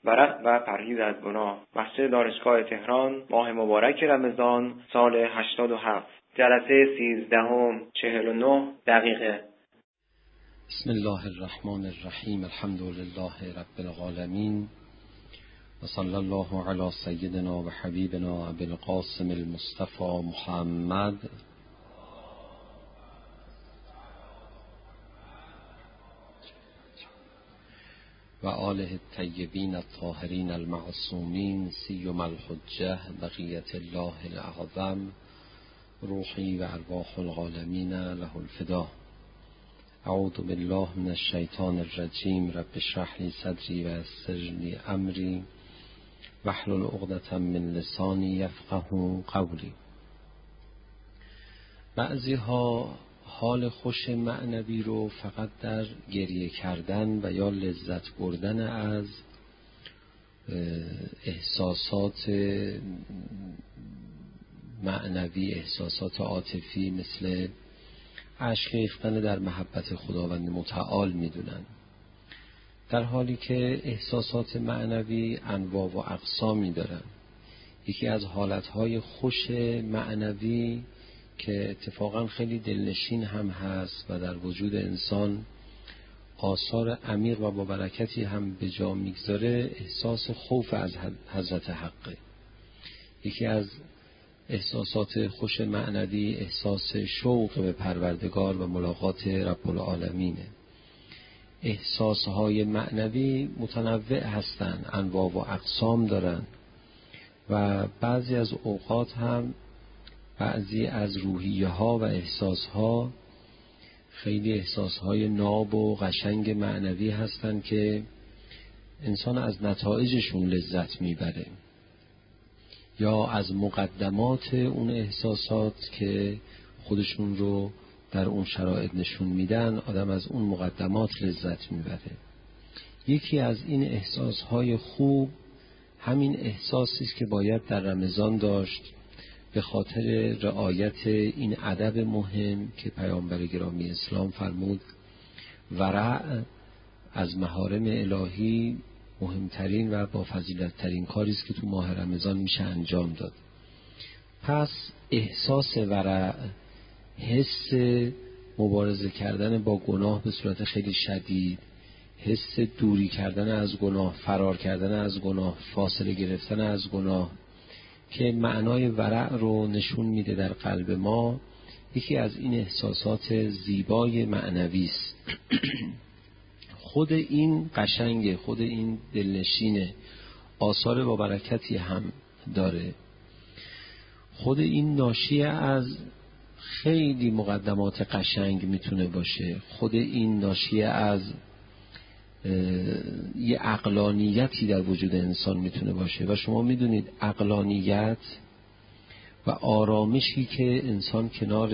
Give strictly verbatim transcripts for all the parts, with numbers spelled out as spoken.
ورع و پرهیز از گناه. مسجد دانشگاه تهران، ماه مبارک رمضان، سال هشتاد و هفت. جلسه سیزدهم، چهل و نه دقیقه. بسم الله الرحمن الرحیم. الحمد لله رب العالمین و صلی الله علی سیدنا و حبیبنا ابی القاسم المصطفى محمد و آله الطیبین الطاهرین المعصومین سیما الحجة بقیة الله الاعظم روحی و ارواح العالمین له الفدا. اعوذ بالله من الشیطان الرجیم. رب اشرح لی صدری و یسر لی امری واحلل عقدة من لسانی یفقهوا قولی. بعضی ها حال خوش معنوی رو فقط در گریه کردن و یا لذت بردن از احساسات معنوی، احساسات عاطفی مثل اشک ریختن در محبت خداوند متعال میدونن، در حالی که احساسات معنوی انواع و اقسامی دارن. یکی از حالتهای خوش معنوی که اتفاقا خیلی دلنشین هم هست و در وجود انسان آثار عمیق و با برکتی هم به جا میگذاره، احساس خوف از حضرت حقه. یکی از احساسات خوش معنوی احساس شوق به پروردگار و ملاقات رب العالمینه. احساسهای معنوی متنوع هستند، انواع و اقسام دارن و بعضی از اوقات هم بعضی از روحیه ها و احساس ها خیلی احساس های ناب و قشنگ معنوی هستند که انسان از نتایجشون لذت میبره، یا از مقدمات اون احساسات که خودشون رو در اون شرایط نشون میدن آدم از اون مقدمات لذت میبره. یکی از این احساس های خوب همین احساسی است که باید در رمضان داشت، به خاطر رعایت این ادب مهم که پیامبر گرامی اسلام فرمود ورع از محارم الهی مهمترین و با فضیلت ترین کاری است که تو ماه رمضان میشه انجام داد. پس احساس ورع، حس مبارزه کردن با گناه به صورت خیلی شدید، حس دوری کردن از گناه، فرار کردن از گناه، فاصله گرفتن از گناه که معنای ورع رو نشون میده در قلب ما، یکی از این احساسات زیبای معنوی است. خود این قشنگه، خود این دلنشینه، آثار با برکتی هم داره. خود این ناشی از خیلی مقدمات قشنگ میتونه باشه. خود این ناشی از یه عقلانیتی در وجود انسان میتونه باشه و شما میدونید عقلانیت و آرامشی که انسان کنار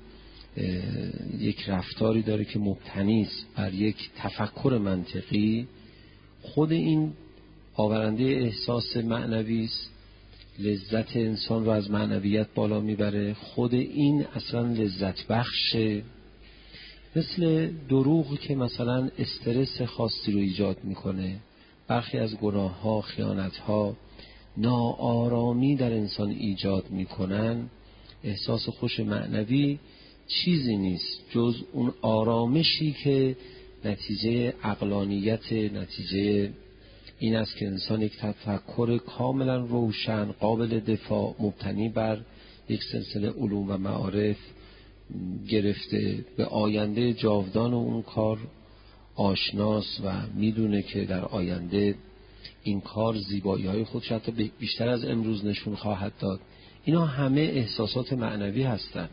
یک رفتاری داره که مبتنی است بر یک تفکر منطقی، خود این آورنده احساس معنوی است، لذت انسان رو از معنویت بالا میبره. خود این اصلا لذت بخشه. مثل دروغ که مثلا استرس خاصی رو ایجاد میکنه، برخی از گناه ها، خیانت ها ناآرامی در انسان ایجاد میکنن، احساس خوش معنوی چیزی نیست جز اون آرامشی که نتیجه عقلانیت، نتیجه این است که انسان یک تفکر کاملا روشن، قابل دفاع، مبتنی بر یک سلسله علوم و معارف گرفته، به آینده جاودان و اون کار آشناس و میدونه که در آینده این کار زیبایی های خودش حتی بیشتر از امروز نشون خواهد داد. اینا همه احساسات معنوی هستن.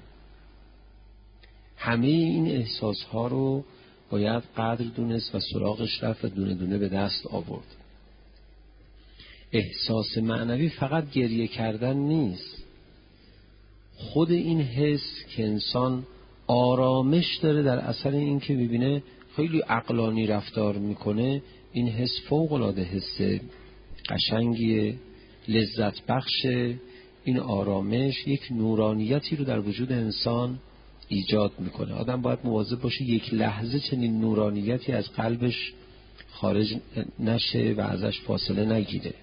همه این احساس ها رو باید قدر دونست و سراغش رفت و دونه دونه به دست آورد. احساس معنوی فقط گریه کردن نیست. خود این حس که انسان آرامش داره در اثر این که ببینه خیلی عقلانی رفتار میکنه، این حس فوق العاده حس قشنگیه، لذت بخشه. این آرامش یک نورانیتی رو در وجود انسان ایجاد میکنه. آدم باید مواظب باشه یک لحظه چنین نورانیتی از قلبش خارج نشه و ازش فاصله نگیره.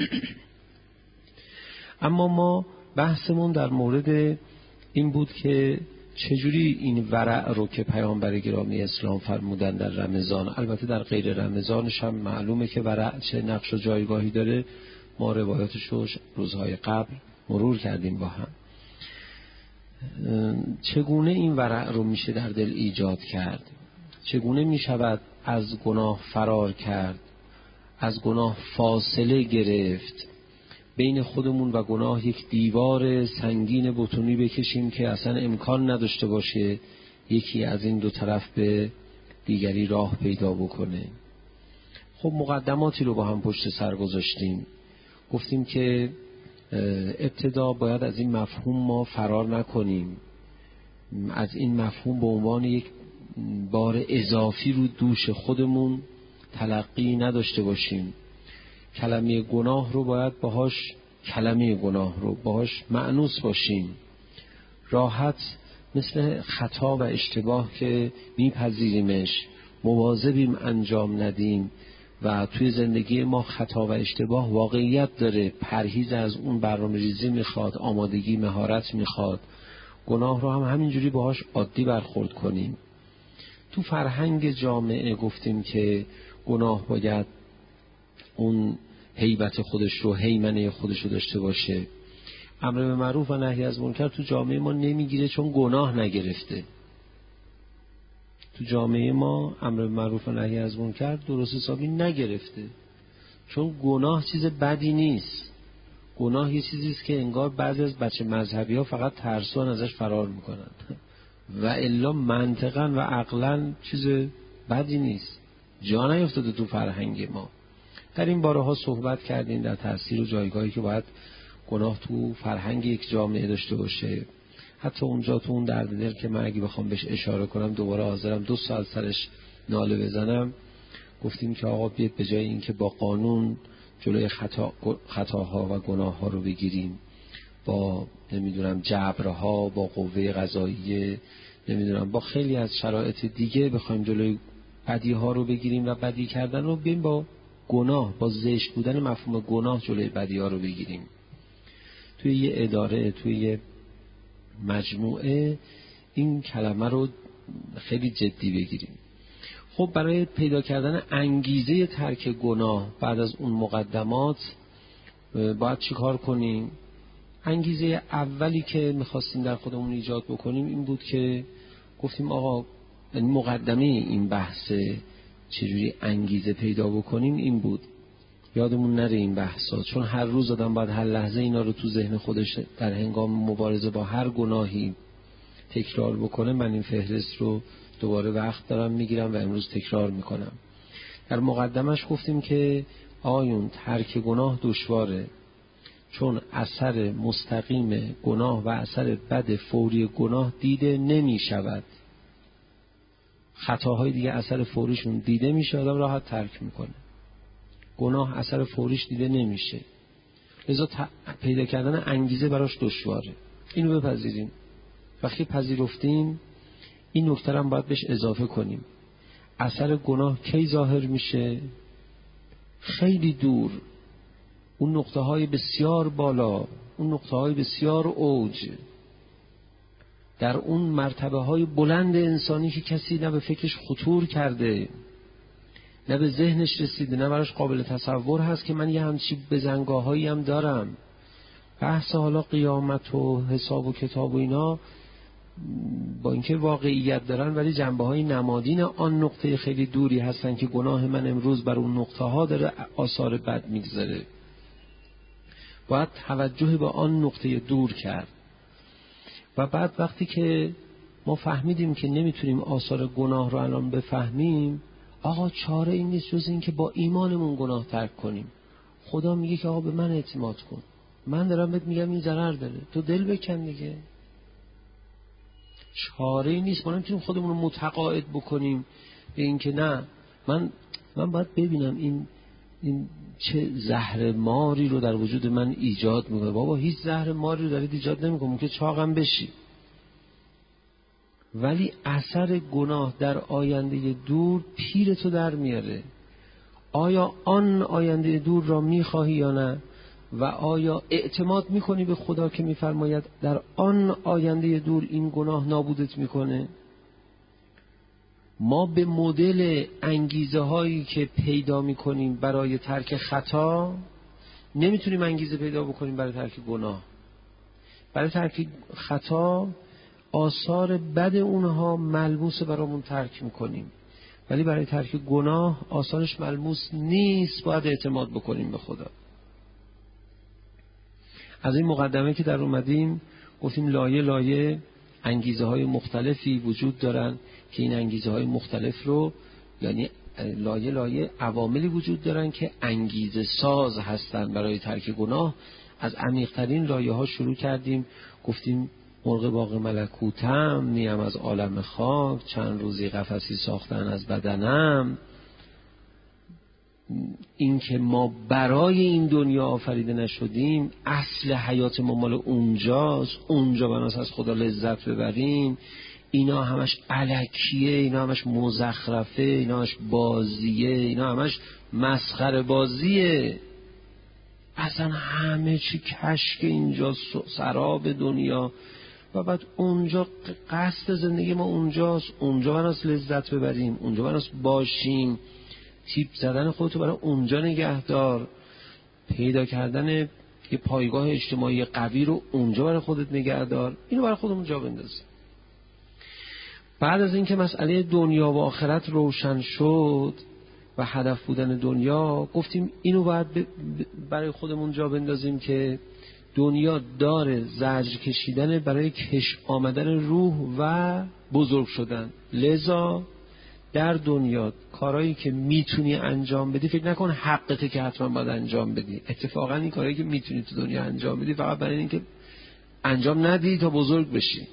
اما ما بحثمون در مورد این بود که چجوری این ورع رو که پیامبر گرامی اسلام فرمودن در رمضان، البته در غیر رمضانش هم معلومه که ورع چه نقش و جایگاهی داره، ما روایاتش رو روزهای قبل مرور کردیم با هم. چگونه این ورع رو میشه در دل ایجاد کرد؟ چگونه میشود از گناه فرار کرد، از گناه فاصله گرفت، بین خودمون و گناه یک دیوار سنگین بتونی بکشیم که اصلا امکان نداشته باشه یکی از این دو طرف به دیگری راه پیدا بکنه. خب مقدماتی رو با هم پشت سر گذاشتیم. گفتیم که ابتدا باید از این مفهوم ما فرار نکنیم، از این مفهوم به عنوان یک بار اضافی رو دوش خودمون تلقی نداشته باشیم. کلمه گناه رو باید باهاش کلمه گناه رو باهاش مأنوس باشیم. راحت مثل خطا و اشتباه که میپذیریمش، مواظبیم انجام ندیم و توی زندگی ما خطا و اشتباه واقعیت داره، پرهیز از اون برنامه‌ریزی میخواد، آمادگی، مهارت میخواد. گناه رو هم همینجوری باهاش عادی برخورد کنیم. تو فرهنگ جامعه گفتیم که گناه باید اون هیبت خودش رو، هیمنه خودش رو داشته باشه. امر به معروف و نهی از منکر تو جامعه ما نمیگیره چون گناه نگرفته. تو جامعه ما امر به معروف و نهی از منکر درست حسابی نگرفته، چون گناه چیز بدی نیست. گناه یه چیزی است که انگار بعضی از بچه مذهبی ها فقط ترسوان ازش فرار میکنن و الا منطقاً و عقلاً چیز بدی نیست. جا نیفتاده تو فرهنگ ما. در این باره ها صحبت کردیم در تأثیر و جایگاهی که باید گناه تو فرهنگ یک جامعه داشته باشه. حتی اونجا تو اون درد دل که من اگه بخوام بهش اشاره کنم دوباره حاضرم دو سال سرش ناله بزنم، گفتیم که آقا بیاد به جای این که با قانون جلوی خطا خطاها و گناه ها رو بگیریم، با نمیدونم جبرها، با قوه قضاییه، نمیدونم با خیلی از شرایط دیگه بخوایم جلوی بدی ها رو بگیریم و بدی کردن رو بیم با گناه، با زشت بودن مفهوم گناه جلوی بدی ها رو بگیریم. توی یه اداره، توی یه مجموعه این کلمه رو خیلی جدی بگیریم. خب برای پیدا کردن انگیزه ترک گناه بعد از اون مقدمات باید چی کار کنیم؟ انگیزه اولی که میخواستیم در خودمون ایجاد بکنیم این بود که گفتیم آقا مقدمه این بحث چجوری انگیزه پیدا بکنیم این بود. یادمون نره این بحثا، چون هر روز آدم باید هر لحظه اینا رو تو ذهن خودش در هنگام مبارزه با هر گناهی تکرار بکنه. من این فهرست رو دوباره وقت دارم میگیرم و امروز تکرار میکنم. در مقدمش گفتیم که آیون ترک گناه دشواره، چون اثر مستقیم گناه و اثر بد فوری گناه دیده نمی شود. خطاهای دیگه اثر فوریشون دیده میشه، آدم راحت ترک میکنه. گناه اثر فوریش دیده نمیشه، لذا پیدا کردن انگیزه براش دشواره. اینو بپذیریم. وقتی پذیرفتیم این نکته هم باید بهش اضافه کنیم. اثر گناه کی ظاهر میشه؟ خیلی دور، اون نقطه های بسیار بالا، اون نقطه های بسیار اوج، در اون مرتبه های بلند انسانی که کسی نه به فکرش خطور کرده، نه به ذهنش رسیده، نه براش قابل تصور هست که من یه همچی بزنگاه هایی هم دارم. بحث حالا قیامت و حساب و کتاب و اینا با اینکه واقعیت دارن ولی جنبه های نمادین آن نقطه خیلی دوری هستن که گناه من امروز بر اون نقطه ها داره آثار بد میگذاره. باید توجه به آن نقطه دور کرد. و بعد وقتی که ما فهمیدیم که نمیتونیم آثار گناه رو الان بفهمیم، آقا چاره این نیست جز این که با ایمانمون گناه ترک کنیم. خدا میگه که آقا به من اعتماد کن، من دارم بهت میگم این ضرر داره، تو دل بکن دیگه. چاره این نیست. ما نمیتونیم خودمون رو متقاعد بکنیم به این که نه من من باید ببینم این این چه زهر ماری رو در وجود من ایجاد میکنه. بابا هیچ زهر ماری رو دارید ایجاد نمیکنه، ممکنه چاقم بشی، ولی اثر گناه در آینده دور پیر تو در میاره. آیا آن آینده دور را میخواهی یا نه؟ و آیا اعتماد میکنی به خدا که میفرماید در آن آینده دور این گناه نابودت میکنه؟ ما به مدل انگیزه هایی که پیدا میکنیم برای ترک خطا نمیتونیم انگیزه پیدا بکنیم برای ترک گناه. برای ترک خطا آثار بد اونها ملموس برامون ترک میکنیم، ولی برای ترک گناه آثارش ملموس نیست، باید اعتماد بکنیم به خدا. از این مقدمه که در اومدیم گفتیم لایه لایه انگیزه های مختلفی وجود دارن که این انگیزه های مختلف رو، یعنی لایه لایه عواملی وجود دارن که انگیزه ساز هستن برای ترک گناه. از عمیق‌ترین لایه ها شروع کردیم، گفتیم مرغ باغ ملکوتم، نیم از عالم خاک، چند روزی قفسی ساختن از بدنم. این که ما برای این دنیا آفریده نشدیم، اصل حیات ما مال اونجاست، اونجا بناس از خدا لذت ببریم. اینا همش الکیه، اینا همش مزخرفه، اینا همش بازیه، اینا همش مسخره بازیه. اصلا همه چی کشک اینجا، سراب دنیا. و بعد اونجا قصد زندگی ما اونجاست، اونجا بناس لذت ببریم، اونجا بناس باشیم. تیپ زدن خودتو برای اونجا نگهدار، پیدا کردن یه پایگاه اجتماعی قوی رو اونجا برای خودت نگهدار. اینو برای خودمون جا بندازیم. بعد از اینکه مسئله دنیا و آخرت روشن شد و هدف بودن دنیا، گفتیم اینو باید برای خودمون جا بندازیم که دنیا داره زجر کشیدن برای کش آمدن روح و بزرگ شدن. لذا در دنیا کارهایی که میتونی انجام بدی، فکر نکن حقته که حتما باید انجام بدی. اتفاقا این کارهایی که میتونی تو دنیا انجام بدی فقط برای اینکه انجام ندی تا بزرگ بشی.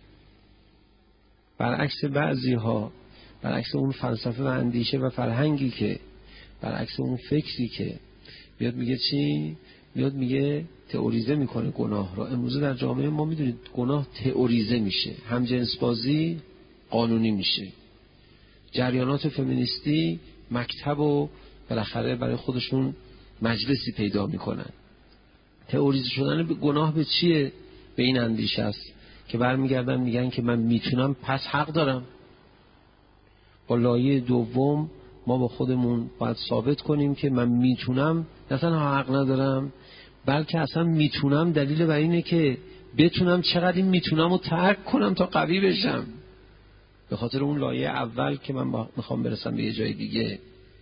برعکس بعضی ها، برعکس اون فلسفه و اندیشه و فرهنگی که، برعکس اون فکری که بیاد میگه چی؟ بیاد میگه تئوریزه میکنه گناه را. امروزه در جامعه ما میدونید گناه تئوریزه میشه، هم جنس بازی قانونی میشه، جریانات فمینیستی مکتب و بالاخره برای خودشون مجلسی پیدا میکنن. تئوریزه شدن گناه به چیه؟ به این اندیشه است که برمیگردن میگن که من میتونم پس حق دارم. با لایه دوم ما با خودمون باید ثابت کنیم که من میتونم، نه تنها حق ندارم بلکه اصلا میتونم. دلیل بر اینه که بتونم چقدر این میتونم رو ترک کنم تا قوی بشم. به خاطر اون لایه اول که من میخوام برسم به یه جای دیگه.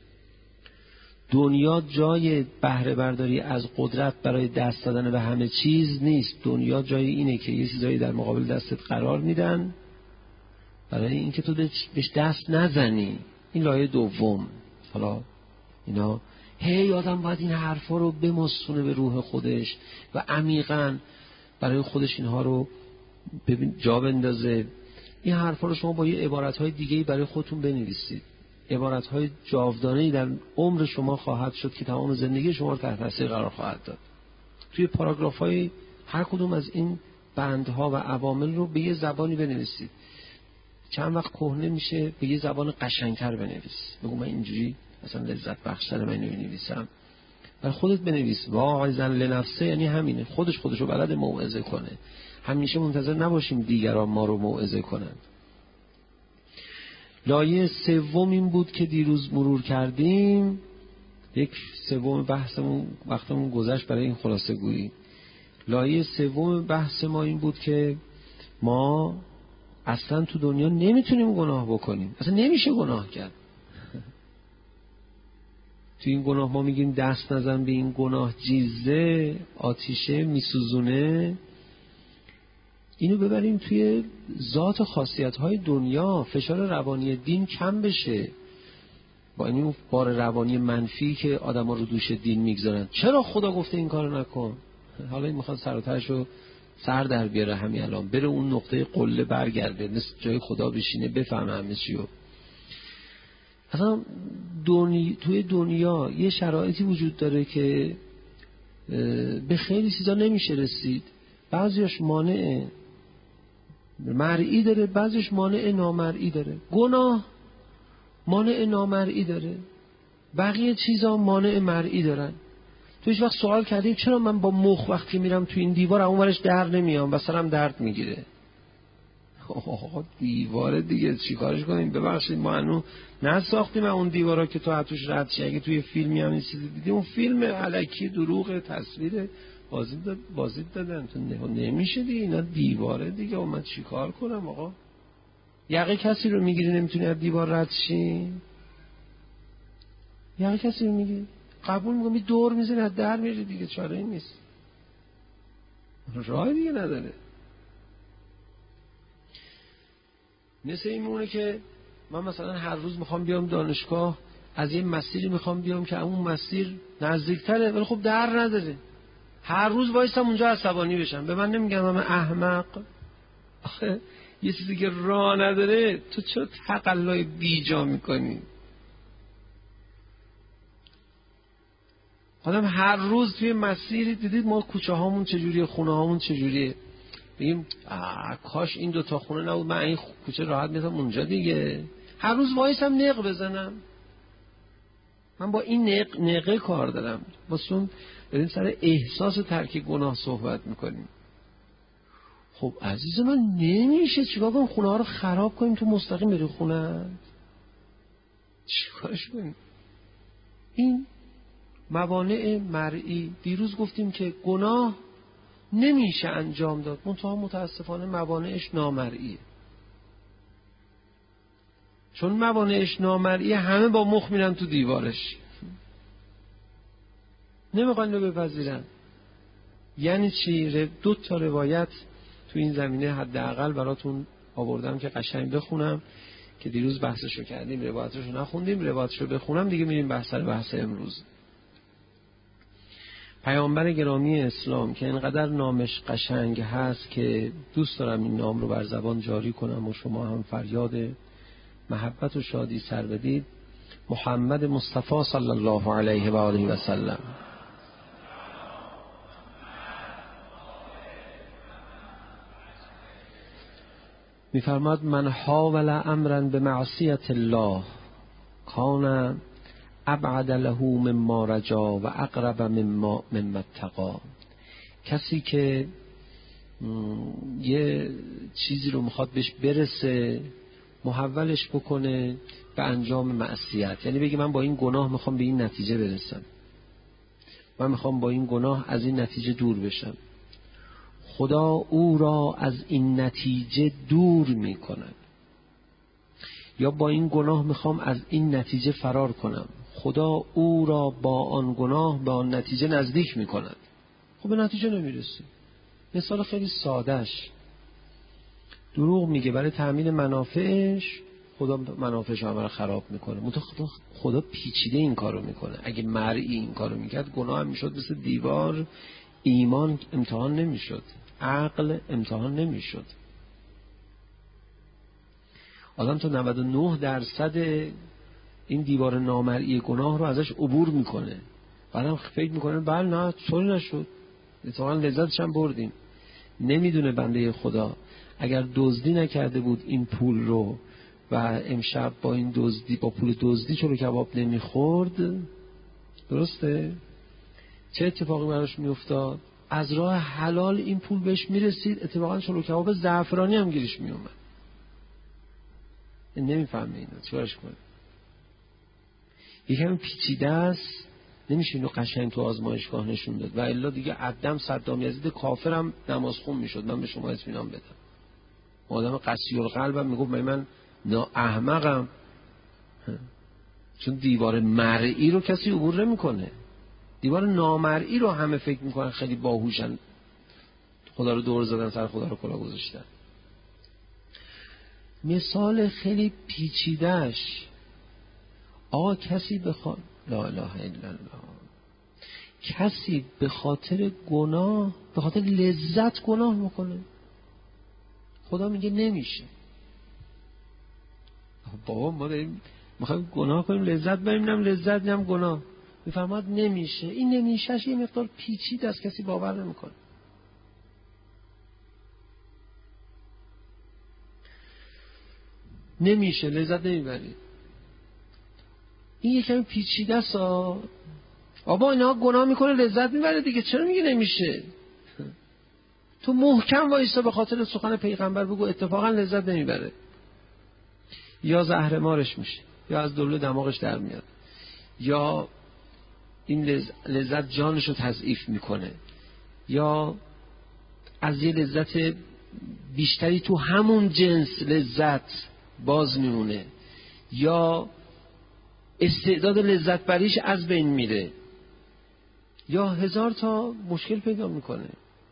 دنیا جای بهره برداری از قدرت برای دست دادن به همه چیز نیست. دنیا جای اینه که یه چیزایی در مقابل دستت قرار میدن برای اینکه تو بهش دست نزنی. این لایه دوم. حالا اینا هی آدم باید این حرفا رو بمسونه به روح خودش و عمیقاً برای خودش اینها رو ببین جا بندازه. این حرفا رو شما با یه عبارت‌های دیگه‌ای برای خودتون بنویسید. عبارت‌های جاودانه‌ای در عمر شما خواهد شد که تمام زندگی شما رو تحت تاثیر قرار خواهد داد. توی پاراگراف‌های هر کدوم از این بندها و عوامل رو به یه زبانی بنویسید. چند وقت کهنه میشه به یه زبان قشنگتر بنویس. بگو من اینجوری مثلا لذت بخشتر من اینو می‌نویسم. برای خودت بنویس. واعظاً لنفسه یعنی همینه، خودش خودشو بلد موعظه کنه. همیشه منتظر نباشیم دیگران ما رو موعظه کنند. لایه سوم این بود که دیروز مرور کردیم. یک سوم بحثمون وقتمون گذشت برای این خلاصه گویی. لایه سوم بحث ما این بود که ما اصلا تو دنیا نمیتونیم گناه بکنیم. اصلا نمیشه گناه کرد. تو این گناه ما میگیم دست نزن به این گناه، جیزه آتیشه میسوزونه. اینو ببریم توی ذات خاصیت‌های دنیا، فشار روانی دین کم بشه. با این بار روانی منفی که آدم‌ها رو دوش دین میگذارن، چرا خدا گفته این کارو نکن؟ حالا این میخواد سر و تهشو سر در بیاره همین الان، بره اون نقطه قله برگرده، مثل جای خدا بشینه بفهمه همه چیو. اصلا دنیا، توی دنیا یه شرایطی وجود داره که به خیلی چیزا نمیشه رسید. بعضیش مانع مرئی داره، بعضیش مانع نامرئی داره. گناه مانع نامرئی داره. بقیه چیزا مانع مرئی دارن. تو هیچ وقت سوال کردی چرا من با مخ وقتی میرم تو این دیوار اونورش در نمیام و سرم درد میگیره؟ آقا دیواره دیگه چیکارش کنیم؟ ببخشید ما هنوز نساختیم اون دیوارا که تو حتوش رد شی. اگه توی فیلمی هم این چیزی دیدی، اون فیلم الکی دروغ تصویر بازی داد بازی دادن تو نمیشه دیگه. اینا دیواره دیگه و من چیکار کنم آقا؟ یقه کسی رو میگیری نمیتونی از دیوار رد شی؟ یقه کسی رو میگیری قبول میکنی دور میزنی از در میری دیگه، چاره این نیست، راه دیگه نداره. مثل این مونه که من مثلا هر روز میخوام بیام دانشگاه، از یه مسیری میخوام بیام که اون مسیر نزدیکتره ولی خب در نداره، هر روز وایسم اونجا عصبانی بشم. به من نمیگم من احمق؟ آخه یه چیزی که راه نداره تو چرا تقلای بیجا میکنی؟ آدم هر روز توی مسیری، دیدید ما کوچه هامون چجوریه، خونه هامون چجوریه، بگیم کاش این دوتا خونه نبود، من این کوچه راحت میتونم اونجا دیگه. هر روز وایسم نق بزنم؟ من با این نق نقه کار دارم. واسون بریم سر احساس ترک گناه صحبت میکنیم. خب عزیز من نمیشه چیکار کنیم؟ خونه ها رو خراب کنیم تو مستقیم بری خونه؟ چیکارش کنیم؟ این موانع مرئی. دیروز گفتیم که گناه نمیشه انجام داد، منتها متاسفانه موانعش نامرئیه. چون موانعش نامرئیه همه با مخ میرن تو دیوارش، نمیخوان رو بپذیرن. یعنی چی؟ دو تا روایت تو این زمینه حداقل براتون آوردم که قشنگ بخونم، که دیروز بحثشو کردیم، روایتشو نخوندیم، روایتشو بخونم دیگه میریم بحث سر بحث امروز. پیامبر گرامی اسلام که اینقدر نامش قشنگ هست که دوست دارم این نام رو بر زبان جاری کنم و شما هم فریاد محبت و شادی سر بدید، محمد مصطفی صلی الله علیه و آله و سلم می‌فرماد من حاول امرا بمعصیت الله کان ابعد له مما رجا و اقرب مما مما اتقا. کسی که یه چیزی رو میخواد بهش برسه، محولش بکنه به انجام معصیت، یعنی بگی من با این گناه میخوام به این نتیجه برسم، من میخوام با این گناه از این نتیجه دور بشم، خدا او را از این نتیجه دور میکند. یا با این گناه میخوام از این نتیجه فرار کنم، خدا او را با آن گناه به آن نتیجه نزدیک میکند. خب به نتیجه نمیرسی. مثال خیلی سادهش، دروغ میگه برای تأمین منافعش، خدا منافعش رو خراب میکنه. منتها خدا, خدا پیچیده این کارو میکنه. اگه مرئی این کارو میکرد گناه هم میشد مثل دیوار، ایمان امتحان نمیشد، عقل امتحان نمیشد. آدم تا نود و نه درصد این دیوار نامرئی گناه رو ازش عبور میکنه، بعدم فکر میکنه بله نه طوری نشد، اتفاقا لذتش هم بردیم. نمیدونه بنده خدا اگر دزدی نکرده بود این پول رو و امشب با این دزدی با پول دزدی چلو کباب نمیخورد، درسته؟ چه اتفاقی براش میافتاد؟ از راه حلال این پول بهش میرسید، اتفاقا چلو کباب زعفرانی هم گیرش میومد. این نمیفهمه اینو چیکارش کنه؟ یکم پیچیده است، نمیشه اینو قشنگ تو آزمایشگاه نشون داد. و الا دیگه عدم صدام یزید کافرم نمازخون میشد، من به شما اطمینان بدم. آدم قسی القلبم میگفت من من نا احمقم، چون دیوار مرئی رو کسی عبور نمیکنه. دیوار نامرئی رو همه فکر میکنن خیلی باهوشن، خدا رو دور زدن سر خدا رو کلا گذاشتن. مثال خیلی پیچیدهش، آقا کسی بخواد لا اله الا الله، کسی به خاطر گناه، به خاطر لذت گناه میکنه، خدا میگه نمیشه. بابا ما داریم میخوایم گناه کنیم لذت بریم، نم لذت نم گناه، میفرماد نمیشه. این نمیشهش یه مقدار پیچیده است، کسی باور نمیکنه. نمیشه، لذت نمیبری. این یکم پیچیده است. بابا اینا گناه میکنه لذت میبره دیگه، چرا میگه نمیشه؟ تو محکم وایسا به خاطر سخن پیغمبر بگو اتفاقا لذت نمیبره، یا زهر مارش میشه، یا از دلو دماغش در میاد، یا این لذت جانشو تضعیف میکنه، یا از یه لذت بیشتری تو همون جنس لذت باز میمونه، یا استعداد لذت بریش از بین میره، یا هزار تا مشکل پیدا میکنه.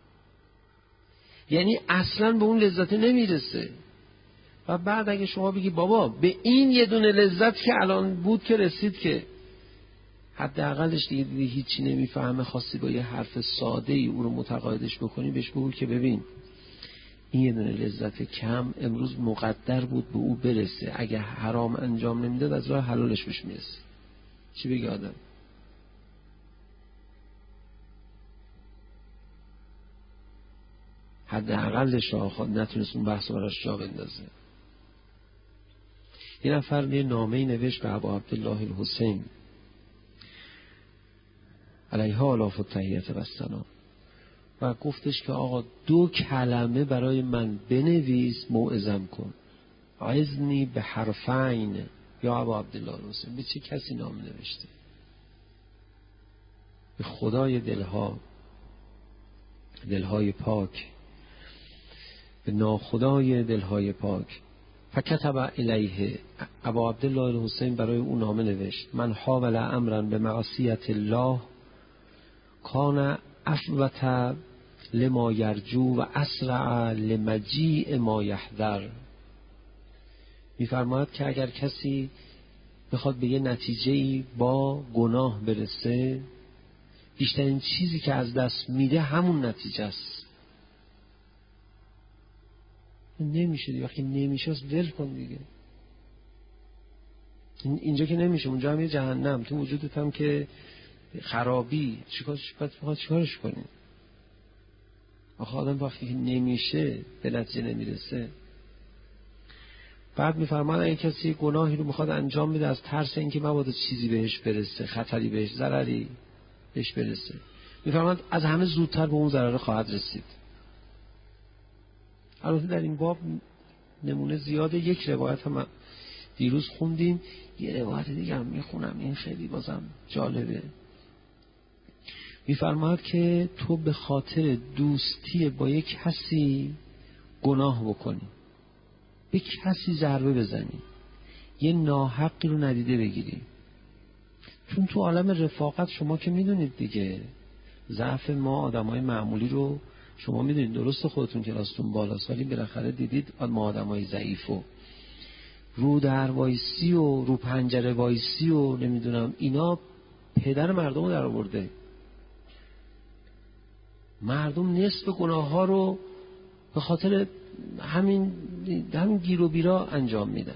یعنی اصلا به اون لذت نمیرسه. و بعد اگه شما بگی بابا به این یه دونه لذت که الان بود که رسید، که حداقلش دیگه دیگه هیچی نمیفهمه، خواستی با یه حرف ساده ای او رو متقاعدش بکنی، بهش بگو که ببین این یه دونه لذت کم امروز مقدر بود به او برسه، اگه حرام انجام نمیداد از راه حلالش بهش میرسه. چی بگی آدم؟ حداقلش خود نتونست اون بحث براش جا بندازه. یه نفر یه نامه‌ای نوشت به ابا عبدالله الحسین علیه آلاف التحیت و السلام و گفتش که آقا دو کلمه برای من بنویس موعظم کن. عظنی به حرفین یا ابا عبدالله الحسین. به چه کسی نامه نوشته؟ به خدای دلها، دلهای پاک، به ناخدای دلهای پاک. فکتب الیه، ابا عبدالله الحسین برای اون نامه نوشت: من حاول امرا به معصیت الله کان افوت لما یرجو و اسرع لمجیع ما یحذر. میفرماید که اگر کسی بخواد به یه نتیجه‌ای با گناه برسه، بیشترین چیزی که از دست میده همون نتیجه است. نمیشه دیگه، وقتی نمیشه ول کن دیگه. اینجا که نمیشه، اونجا هم یه جهنم تو وجودت هم که خرابی. چیکار چیکار چیکارش کنی؟ آخه آدم وقتی که نمیشه به نتیجه نمیرسه. بعد میفرمان اگه کسی گناهی رو میخواد انجام میده از ترس اینکه مبادا چیزی بهش برسه، خطری بهش، ضرری بهش برسه، میفرمان از همه زودتر به اون ضرر خواهد رسید. البته در این باب نمونه زیاده. یک روایت هم دیروز خوندیم، یه روایت دیگه هم میخونم، این خیلی بازم جالبه. میفرماید که تو به خاطر دوستی با یک کسی گناه بکنی، به کسی ضربه بزنی، یه ناحقی رو ندیده بگیری، چون تو عالم رفاقت شما که میدونید دیگه ضعف ما آدمای معمولی رو شما میدونید. درست خودتون کلاستون بالاست ولی بالاخره دیدید ما آدمای ضعیفو رو در وایسی و رو پنجره وایسی و نمیدونم اینا پدر مردم رو در آورده. مردم نصف گناه ها رو به خاطر همین همین گیر و بیرا انجام میدن.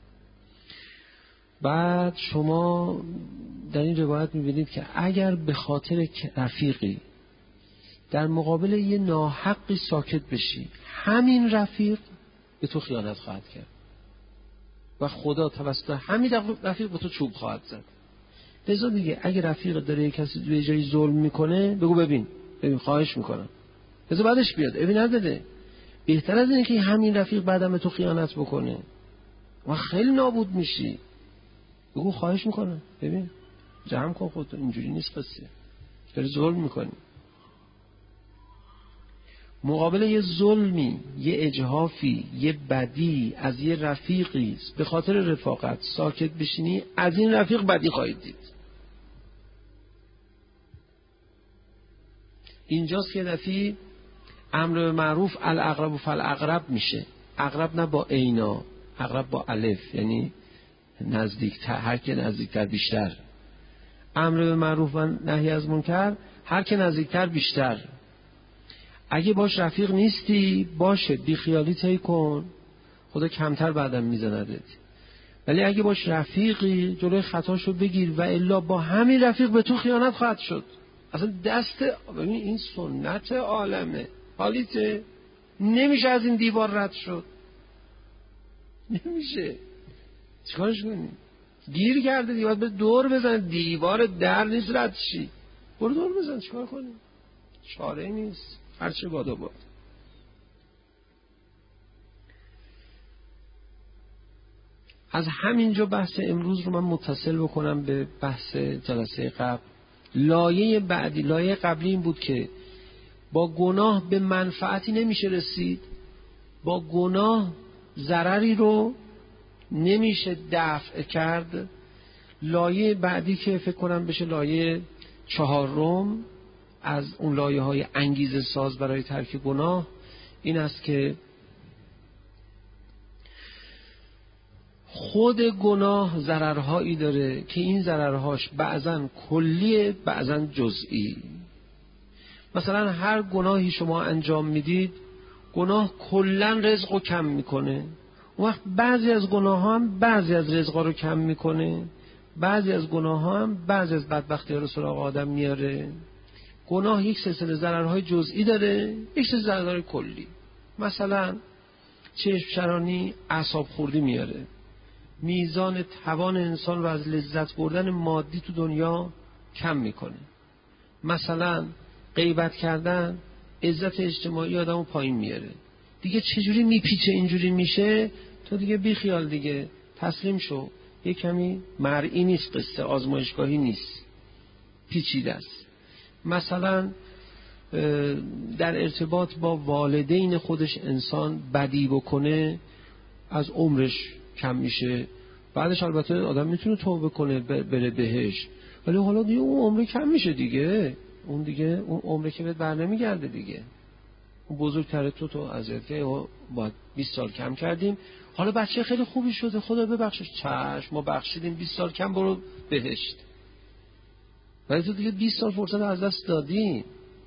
بعد شما در این روایت میبینید که اگر به خاطر رفیقی در مقابل یه ناحقی ساکت بشی، همین رفیق به تو خیانت خواهد کرد و خدا توسط همین رفیق به تو چوب خواهد زد. لذا دیگه اگه رفیق داره یک کسی توی جایی ظلم میکنه بگو ببین ببین خواهش میکنم لذا بعدش بیاد ببین نداده. بهتر از اینه که همین رفیق بعدم به تو خیانت بکنه و خیلی نابود میشی. بگو خواهش میکنم ببین جمع کن خودتو، اینجوری نیست قصه، داری ظلم میکنی. مقابل یه ظلمی، یه اجحافی، یه بدی از یه رفیقی به خاطر رفاقت ساکت بشینی، از این رفیق بدی خواهید دید. اینجاست که دفعی امر به معروف الاقرب فالاقرب میشه. اقرب نه با عینا، اقرب با الف، یعنی نزدیکتر، هر که نزدیکتر بیشتر. امر به معروف و نهی از منکر، هر که نزدیکتر بیشتر. اگه باش رفیق نیستی باشه بی خیالی طی کن، خدا کمتر بعدم میزندت. ولی اگه باش رفیقی جلوی خطاشو بگیر و الا با همین رفیق به تو خیانت خواهد شد. اصلا دست ببین این سنت عالمه، حالیته نمیشه از این دیوار رد شد، نمیشه. چیکارش کنی؟ گیر کرده دیگه، باید به دور بزن، دیوار در نیست رد شی، برو دور بزن، چیکار کنی؟ چاره نیست، هرچه بادا باد. از همینجا بحث امروز رو من متصل بکنم به بحث جلسه قبل. لایه بعدی، لایه قبلی این بود که با گناه به منفعتی نمیشه رسید، با گناه ضرری رو نمیشه دفع کرد. لایه بعدی که فکر کنم بشه لایه چهارم از اون لایه های انگیزه ساز برای ترک گناه، این است که خود گناه ضررهایی داره که این ضررهاش بعضن کلیه بعضن جزئی. مثلا هر گناهی شما انجام میدید، گناه کلن رزق رو کم میکنه. اون وقت بعضی از گناه ها هم بعضی از رزق رو کم میکنه، بعضی از گناه ها هم بعضی از بدبختی ها رو سراغ آدم میاره. گناه یک سلسله ضررهای جزئی داره، یک سلسله ضررهای کلی. مثلا چشم شرانی اعصاب خوردی میاره، میزان توان انسان رو از لذت بردن مادی تو دنیا کم میکنه. مثلا غیبت کردن عزت اجتماعی آدمو پایین میاره. دیگه چجوری میپیچه اینجوری میشه؟ تو دیگه بی خیال دیگه، تسلیم شو. یه کمی مرئی نیست، قصه آزمایشگاهی نیست، پیچیده است. مثلا در ارتباط با والدین خودش انسان بدی بکنه، از عمرش کم میشه. بعدش البته آدم میتونه توبه کنه بره بهش، ولی حالا دیگه اون عمره کم میشه دیگه، اون دیگه اون عمره که بهت بر نمیگرده دیگه. اون بزرگتره تو تو اذیت و باید بیست سال کم کردیم، حالا بچه خیلی خوبی شده، خدا ببخشش، چشم ما بخشیدیم، بیست سال کم برو بهشت. ولی تو دیگه بیست سال فرصت از دست دادی.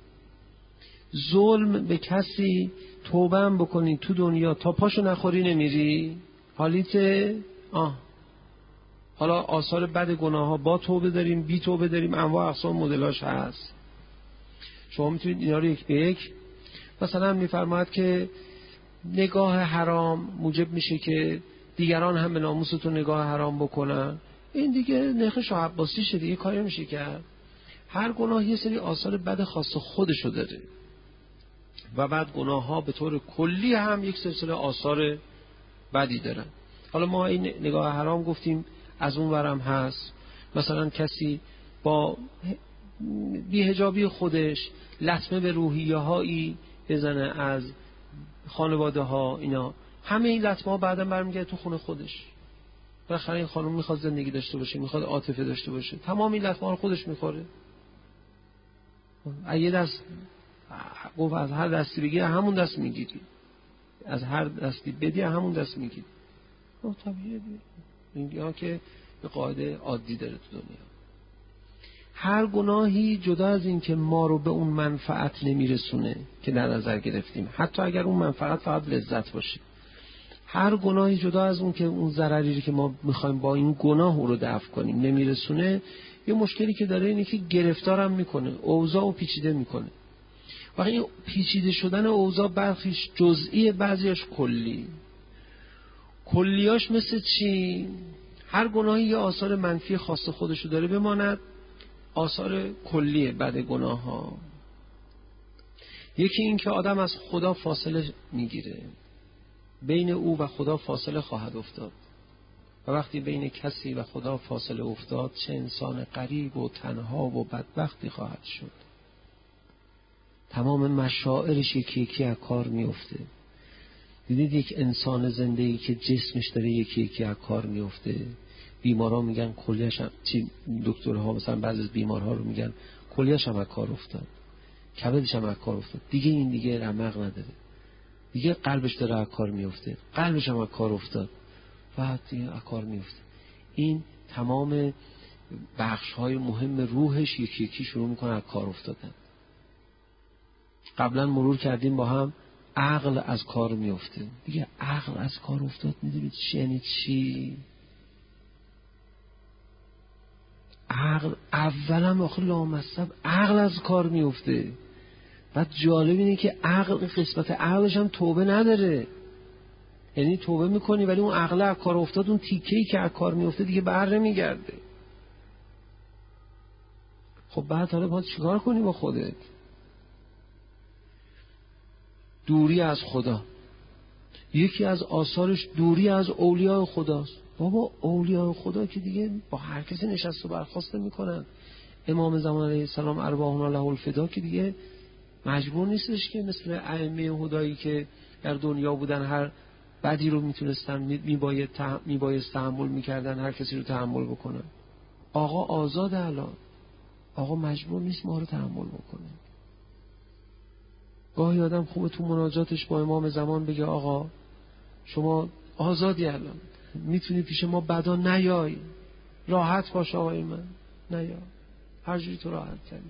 ظلم به کسی توبه هم بکنی تو دنیا تا پاشو نخوری نمیری، حالیته آه. حالا آثار بد گناه ها با توبه داریم، بی توبه داریم، انواع اقسام مدلاش هست. شما میتونید اینا رو یک به یک، مثلا میفرماید که نگاه حرام موجب میشه که دیگران هم به ناموستون نگاه حرام بکنن. این دیگه نخش و عباسی شده، دیگه کاری میشه کرد. هر گناه یه سری آثار بد خاص خودشو داره و بعد گناه ها به طور کلی هم یک سلسله آثار بدی دارن. حالا ما این نگاه حرام گفتیم، از اون ورم هست. مثلا کسی با بی‌حجابی خودش لطمه به روحیه هایی بزنه از خانواده ها، اینا همه این لطمه ها بعدم برمیگرده تو خونه خودش. بالاخره این خانم میخواد زندگی داشته باشه، میخواد عاطفه داشته باشه، تمام این لطمه ها رو خودش میخوره. یه دست گفت از هر دستی بگیری همون دست میگیری، از هر دستی بدی همون دست میگیری. خب طبیعیه دیگه، این که به قاعده عادی داره تو دنیا. هر گناهی جدا از این که ما رو به اون منفعت نمیرسونه که در نظر گرفتیم، حتی اگر اون منفعت فقط لذت باشه، هر گناهی جدا از اون که اون ضرری که ما میخوایم با این گناه رو دفع کنیم نمیرسونه، یه مشکلی که داره اینه که گرفتارم میکنه، اوضاع و پیچیده میکنه. وقتی این پیچیده شدن اوضاع برخیش جزئی، بعضیش کلی. کلیاش مثل چی؟ هر گناهی یه آثار منفی خاص خودشو داره، بماند آثار کلیه بعد گناه ها. یکی این که آدم از خدا فاصله میگیره، بین او و خدا فاصله خواهد افتاد و وقتی بین کسی و خدا فاصله افتاد، چه انسان غریب و تنها و بدبختی خواهد شد. تمام مشاعرش یکی یکی از کار میفته. دیدید یک انسان زنده‌ای که جسمش داره یکی یکی از کار میفته. بیمارا میگن کلیه‌اش هم، چی دکترها مثلا بعضی از بیمارها رو میگن کلیه‌اش هم از کار افتاد، کبدش هم از کار افتاد، دیگه این دیگه رمق نداره، دیگه قلبش داره از کار میفته، قلبش هم از کار افتاد، بعد دیگه از کار میفته. این تمام بخش‌های مهم روحش یکی یکی شروع میکنه از کار افتادن. قبلا مرور کردیم با هم، عقل از کار میفته. دیگه عقل از کار افتاد، میدونید چی یعنی چی؟ عقل اولا آخر لامصب عقل از کار میفته. بعد جالب اینه که عقل قسمت عقلش هم توبه نداره. یعنی توبه میکنی ولی اون عقل از کار افتاد، اون تیکه‌ای که از کار میفته دیگه بر نمیگرده. خب بعد حالا باید چیکار کنی با خودت؟ دوری از خدا. یکی از آثارش دوری از اولیاء خداست. بابا اولیاء خدا که دیگه با هر کسی نشست و برخاست میکنن. امام زمان علیه السلام ارواحنا له الفدا که دیگه مجبور نیستش که مثل ائمه هدایی که در دنیا بودن هر بدی رو میتونستن میباید میبایست تحمل میکردن، هر کسی رو تحمل بکنن. آقا آزاد الان، آقا مجبور نیست ما رو تحمل بکنه. گاهی آدم خوبه تو مناجاتش با امام زمان بگه آقا شما آزادی الان، میتونی پیش ما بدا نیای، راحت باش آقای من، نیا، هر جوری تو راحت تری.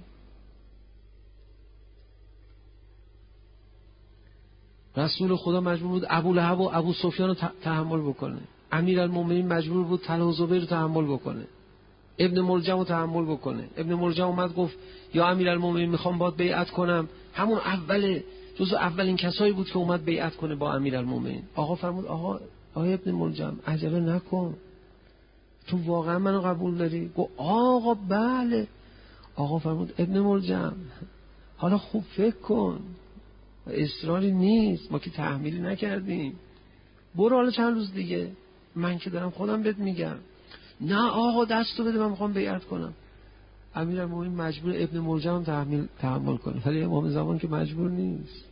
رسول خدا مجبور بود ابو لهب و ابو سفیان رو تحمل بکنه. امیرالمومنین مجبور بود طلحه و زبیر رو تحمل بکنه. ابن ملجم رو تحمل بکنه. ابن ملجم اومد گفت یا امیرالمومنین میخوام باید بیعت کنم. همون اول جزو اولین کسایی بود که اومد بیعت کنه با امیرالمومنین. آقا فرمود آقا آقا ابن ملجم عجله نکن، تو واقعا منو قبول داری؟ گفت آقا بله. آقا فرمود ابن ملجم حالا خوب فکر کن، اصراری نیست، ما که تحمیلی نکردیم، برو حالا چند روز دیگه، من که دارم خودم بهت میگم. نه آقا دستو بده من میخوام بیعت کنم. امیرالمومنین مجبور ابن ملجم تحمیل تحمل کنه، ولی امام زمان که مجبور نیست.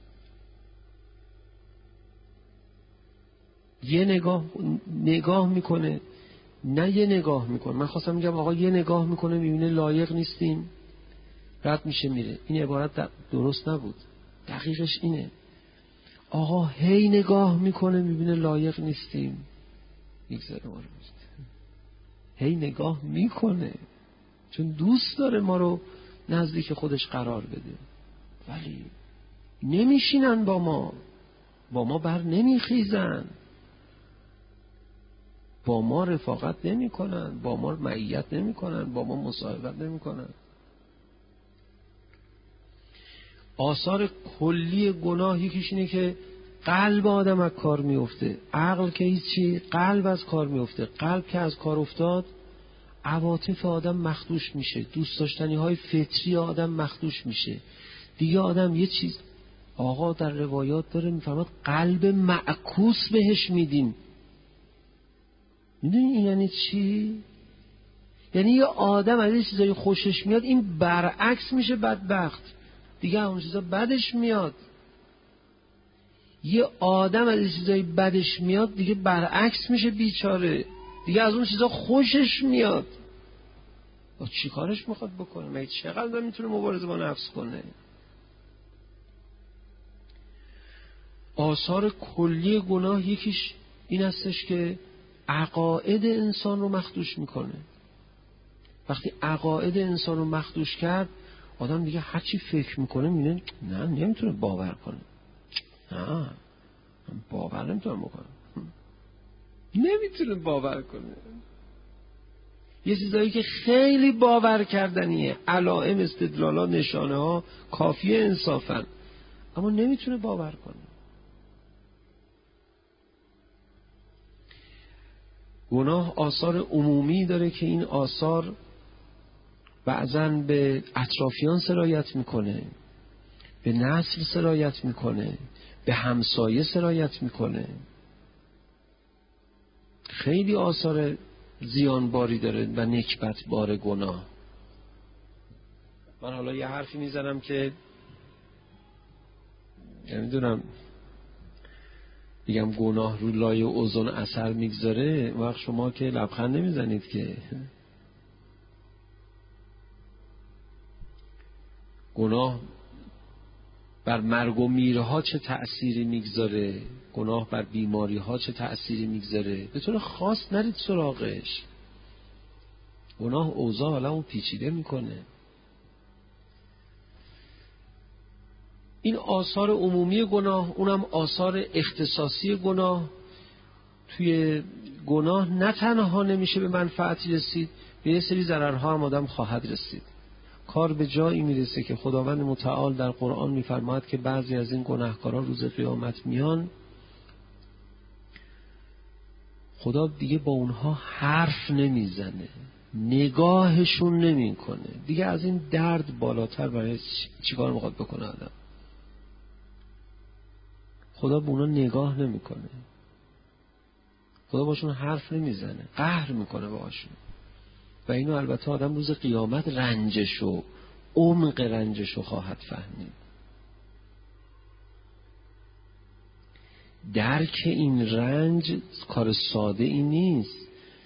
یه نگاه نگاه میکنه، نه یه نگاه میکنه. من خواستم میگم آقا یه نگاه میکنه میبینه لایق نیستیم رد میشه میره. این عبارت درست نبود، دقیقش اینه. آقا هی نگاه میکنه میبینه لایق نیستیم میگذاره ما رو، هی نگاه میکنه چون دوست داره ما رو نزدیک خودش قرار بده، ولی نمیشینن با ما، با ما بر نمیخیزن، با ما رفاقت نمی کنن، با ما معیت نمی کنن، با ما مصاحبت نمی کنن. آثار کلی گناه یکیش اینه که قلب آدم از کار میفته. عقل که هیچی، قلب از کار میفته. قلب که از کار افتاد عواطف آدم مخدوش میشه، دوست داشتنی های فطری آدم مخدوش میشه دیگه. آدم یه چیز آقا در روایات داره میفرماد قلب معکوس بهش میدیم. میدونی این یعنی چی؟ یعنی یه آدم از یه چیزایی خوشش میاد این برعکس میشه بدبخت دیگه، اون چیزا بدش میاد. یه آدم از یه چیزایی بدش میاد دیگه برعکس میشه بیچاره، دیگه از اون چیزا خوشش میاد. و چی کارش میخواد بکنه؟ مگه چقدر میتونه مبارزه با نفس کنه؟ آثار کلی گناه یکیش این هستش که عقاید انسان رو مخدوش میکنه. وقتی عقاید انسان رو مخدوش کرد آدم دیگه هر چی فکر میکنه میبینه نه نمیتونه باور کنه، نه باور نمیتونه بکنه، نمیتونه باور کنه. یه چیزایی که خیلی باور کردنیه، علائم، استدلالات، نشانه ها کافیه انصافا، اما نمیتونه باور کنه. گناه آثار عمومی داره که این آثار بعضاً به اطرافیان سرایت میکنه، به نسل سرایت میکنه، به همسایه سرایت میکنه. خیلی آثار زیانباری داره و نکبت بار گناه. من حالا یه حرفی میزنم که نمیدونم بگم گناه رو لایه اوزون اثر میگذاره، وقت شما که لبخند نمیزنید که. گناه بر مرگ و میرها چه تأثیری میگذاره، گناه بر بیماری ها چه تأثیری میگذاره، به طور خاص نرید سراغش. گناه اوضاع حالا اون پیچیده میکنه. این آثار عمومی گناه، اونم آثار اختصاصی گناه. توی گناه نه تنها نمیشه به منفعتی رسید، به یه سری ضررها هم آدم خواهد رسید. کار به جایی میرسه که خداوند متعال در قرآن میفرماید که بعضی از این گناهکاران روز قیامت میان خدا دیگه با اونها حرف نمیزنه، نگاهشون نمیکنه. دیگه از این درد بالاتر برای چیکار میخواد بکنه آدم؟ خدا به اونا نگاه نمیکنه، خدا باشون حرف نمیزنه، قهر میکنه باهاشون. و اینو البته آدم روز قیامت رنجشو، عمق رنجشو خواهد فهمید. درک این رنج کار ساده ای نیست.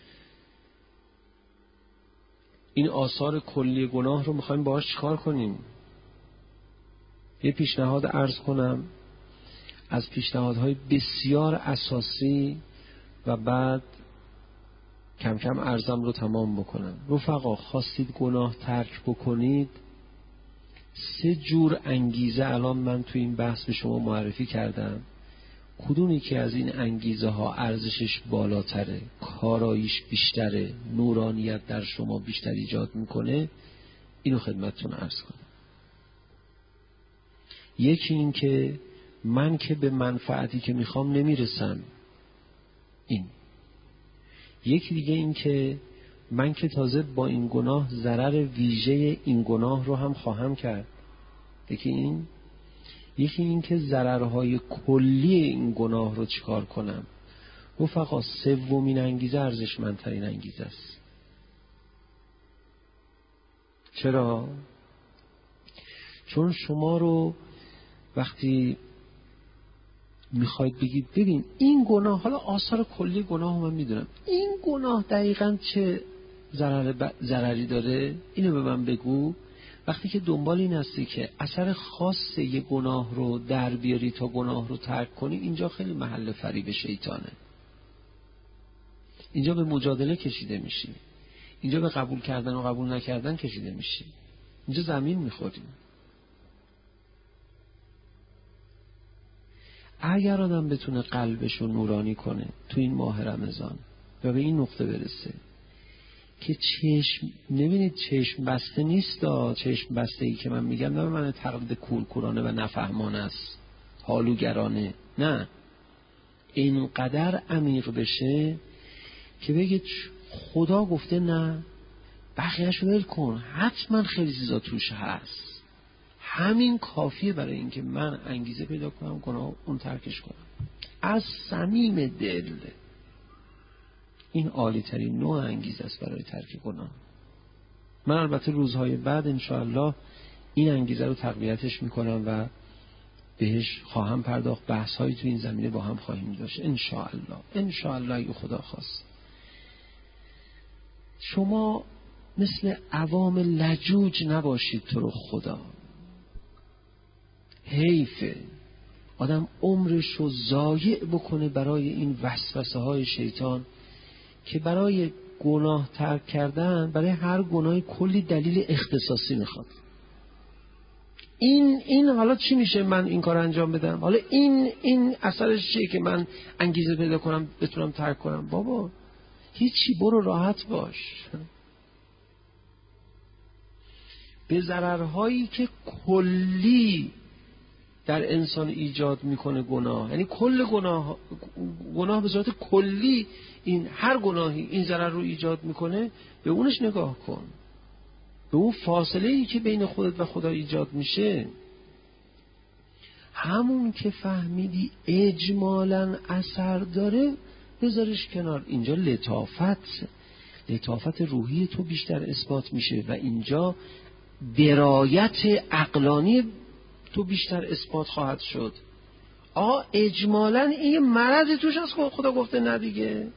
این آثار کلی گناه رو میخوایم باهاش چیکار کنیم؟ یه پیشنهاد عرض کنم از پیشنهادهای بسیار اساسی و بعد کم کم عرضم رو تمام بکنم. رفقا، خواستید گناه ترک بکنید، سه جور انگیزه الان من تو این بحث به شما معرفی کردم. کدومی که از این انگیزه ها ارزشش بالاتره، کاراییش بیشتره، نورانیت در شما بیشتر ایجاد میکنه، اینو خدمتتون عرض کنم. یکی این که من که به منفعتی که میخوام نمیرسم، این. یکی دیگه این که من که تازه با این گناه ضرر ویژه این گناه رو هم خواهم کرد. یکی این. یکی این که ضررهای کلی این گناه رو چیکار کنم. رفقا، سومین انگیزه ارزشمندترین انگیزه است. چرا؟ چون شما رو وقتی میخواید بگید ببین این گناه، حالا آثار کلی گناه من میدونم، این گناه دقیقاً چه ضرر ب... ضرری داره، اینو به من بگو. وقتی که دنبال این هستی که اثر خاص یه گناه رو در بیاری تا گناه رو ترک کنی، اینجا خیلی محل فریب شیطانه. اینجا به مجادله کشیده میشی، اینجا به قبول کردن و قبول نکردن کشیده میشی، اینجا زمین میخوریم. اگر آدم بتونه قلبش رو نورانی کنه تو این ماه رمضان و به این نقطه برسه که چشم، نبینید چشم بسته نیست دا. چشم بسته ای که من میگم نه من تقلید کورکورانه و نفهمانه است، حالوگرانه، نه، اینقدر عمیق بشه که بگید خدا گفته نه، بقیه‌شو ول کن، حتما خیلی چیزا توش هست، همین کافیه برای اینکه من انگیزه پیدا کنم گناه اون ترکش کنم از صمیم دل. این عالی ترین نوع انگیزه است برای ترک گناه. من البته روزهای بعد انشاءالله این انگیزه رو تقویتش میکنم و بهش خواهم پرداخت. بحث هایی تو این زمینه با هم خواهیم داشت انشاءالله. انشاءالله اگه خدا خواست. شما مثل عوام لجوج نباشید تو رو خدا. حیفه آدم عمرش رو ضایع بکنه برای این وسوسه های شیطان که برای گناه ترک کردن، برای هر گناهی کلی دلیل اختصاصی میخواد. این این حالا چی میشه من این کار انجام بدم؟ حالا این این اثرش چیه که من انگیزه پیدا کنم بتونم ترک کنم؟ بابا هیچی، برو راحت باش. به ضررهایی که کلی در انسان ایجاد میکنه گناه، یعنی کل گناه، گناه به صورت کلی، این هر گناهی این ضرر رو ایجاد میکنه، به اونش نگاه کن، به اون فاصله ای که بین خودت و خدا ایجاد میشه. همون که فهمیدی اجمالاً اثر داره بذارش کنار. اینجا لطافت لطافت روحی تو بیشتر اثبات میشه و اینجا درایت عقلانی تو بیشتر اثبات خواهد شد. آ اجمالاً این مرض توش از خدا گفته نه دیگه.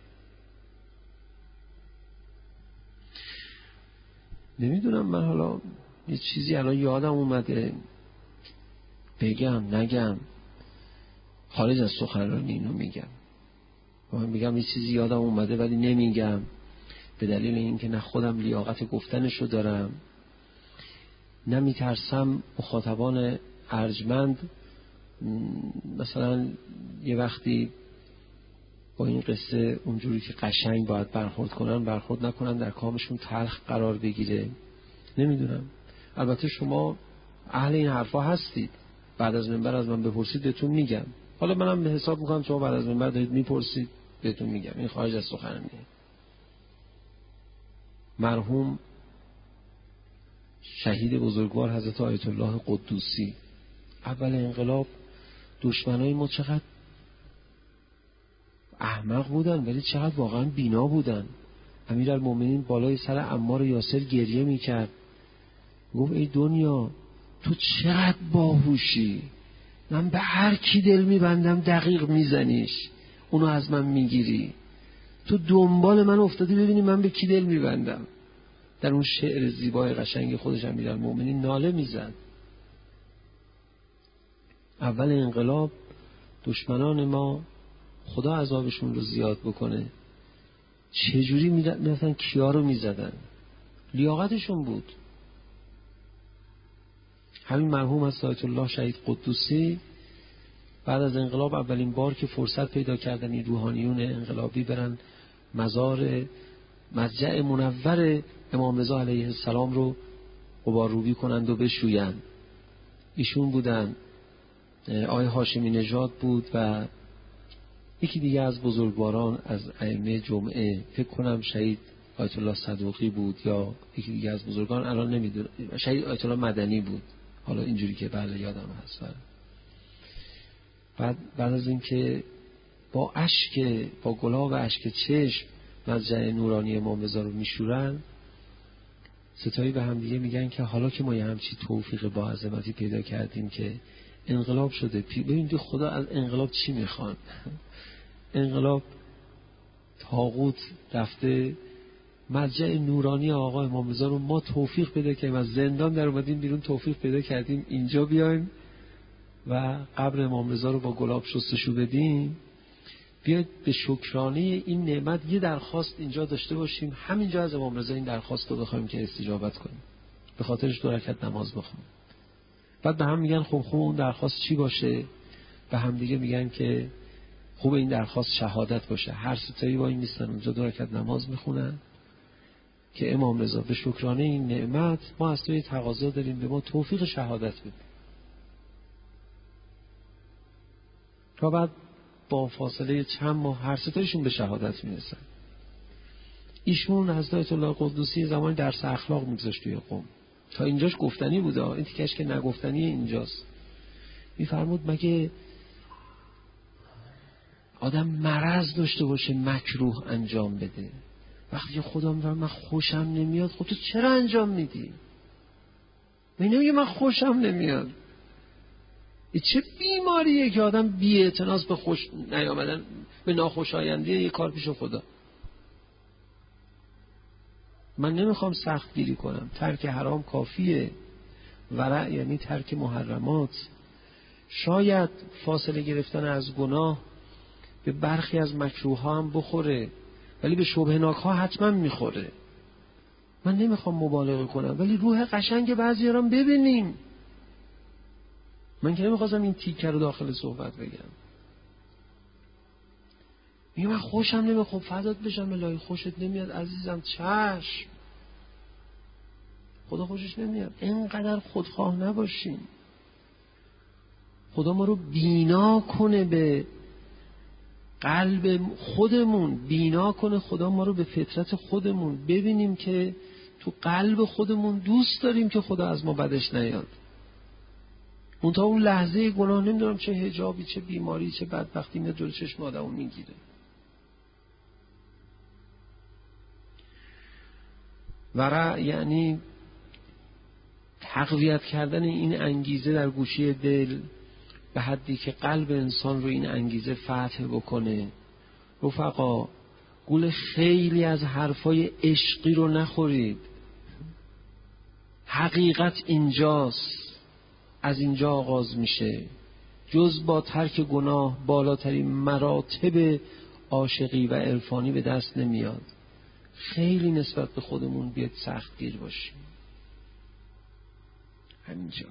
نمیدونم من حالا یه چیزی الان یادم اومده بگم نگم، خارج از سخنرانی اینو میگم. من میگم یه چیزی یادم اومده ولی نمیگم به دلیل اینکه نه خودم لیاقت گفتنشو دارم، نه میترسم مخاطبان ارجمند مثلا یه وقتی با این قصه اونجوری که قشنگ باید برخورد کنن برخورد نکنن، در کامشون تلخ قرار بگیره. نمیدونم، البته شما اهل این حرفا هستید، بعد از منبر از من بپرسید بهتون میگم. حالا منم به حساب میکنم شما بعد از منبر دارید میپرسید، بهتون میگم، این خارج از سخنرانی. مرحوم شهید بزرگوار حضرت آیت الله قدوسی، اول انقلاب دشمنای ما چقدر احمق بودن ولی چقدر واقعا بینا بودن. امیرالمومنین بالای سر عمار یاسر گریه میکرد، گفت ای دنیا تو چقدر باهوشی، من به هر کی دل میبندم دقیق میزنیش، اونو از من میگیری، تو دنبال من افتادی ببینی من به کی دل میبندم. در اون شعر زیبای قشنگ خودش امیرالمومنین ناله میزد. اول انقلاب دشمنان ما خدا عذابشون رو زیاد بکنه چجوری میرفتن کیا رو میزدن، لیاقتشون بود. همین مرحوم از آیت الله شهید قدوسی بعد از انقلاب اولین بار که فرصت پیدا کردن این روحانیون انقلابی برن مزار مضجع منور امام رضا علیه السلام رو غبارروبی کنند و بشویند، ایشون بودن، آقای هاشمی نژاد بود و یکی دیگه از بزرگواران از ائمه جمعه، فکر کنم شهید آیت الله صدوقی بود یا یکی دیگه از بزرگان، الان نمیدونم، شهید آیت الله مدنی بود، حالا اینجوری که بله یادم هست. بعد بعد از اینکه با اشک با گلاب اشک چشم مضجع نورانی امام رضا رو میشورن، ستایی به هم دیگه میگن که حالا که ما یه همچی توفیق با عظمتی پیدا کردیم که انقلاب شده، ببینید خدا از انقلاب چی میخوان. انقلاب طاغوت رفته، مضجع نورانی آقا امام رضا رو ما توفیق پیدا کردیم، از زندان در اومدیم بیرون توفیق پیدا کردیم اینجا بیایم و قبر امام رضا رو با گلاب شستشو بدیم. بیاید به شکرانه این نعمت یه درخواست اینجا داشته باشیم، همینجا از امام رضا این درخواست رو بخوایم که استجابت کنیم، به خاطرش دو رکعت نماز بخونیم. بعد به هم میگن خب خب اون درخواست چی باشه؟ به هم دیگه میگن که خوب این درخواست شهادت باشه. هر ستایی با این نیستن اونجا دو رکعت نماز میخونن که امام رضا به شکرانه این نعمت ما از توی تقاضا داریم به ما توفیق شهادت بده. تا بعد با فاصله چند ماه هر ستایشون به شهادت میرسن. ایشون حضرت آیت الله قدوسی زمان درس اخلاق میگذاشت توی قم، تا اینجاش گفتنی بوده، این تیکش که نگفتنی اینجاست. میفرمود مگه آدم مرض داشته باشه مکروه انجام بده؟ وقتی که خدا میگه من خوشم نمیاد، خب تو چرا انجام میدی؟ من نمیگه من خوشم نمیاد. این چه بیماریه که آدم بی اعتناس به خوش نیامدن، به ناخوشایندی یه کار پیش خدا. من نمیخوام سخت گیری کنم، ترک حرام کافیه، ورع یعنی ترک محرمات. شاید فاصله گرفتن از گناه به برخی از مکروه ها هم بخوره ولی به شبهناک ها حتما میخوره. من نمیخوام مبالغه کنم ولی روح قشنگ بعضی ها ببینیم. من که نمیخواستم این تیکه رو داخل صحبت بگم. میگم من خوشم نمیاد، خب فدات بشم الهی خوشت نمیاد عزیزم، چشم، خدا خوشش نمیاد. اینقدر خودخواه نباشیم. خدا ما رو بینا کنه به قلب خودمون، بینا کنه خدا ما رو به فطرت خودمون، ببینیم که تو قلب خودمون دوست داریم که خدا از ما بدش نیاد. اون تا اون لحظه گناه نمیدونم چه حجابی چه بیماری چه بدبختی میاد جلوی چشم آدمو میگیره. ورع یعنی تقویت کردن این انگیزه در گوشه دل به حدی که قلب انسان رو این انگیزه فتح بکنه. رفقا گول خیلی از حرفای عشقی رو نخورید. حقیقت اینجاست، از اینجا آغاز میشه. جز با ترک گناه بالاترین مراتب عاشقی و عرفانی به دست نمیاد. خیلی نسبت به خودمون بیاد سختگیر باشیم. همینجا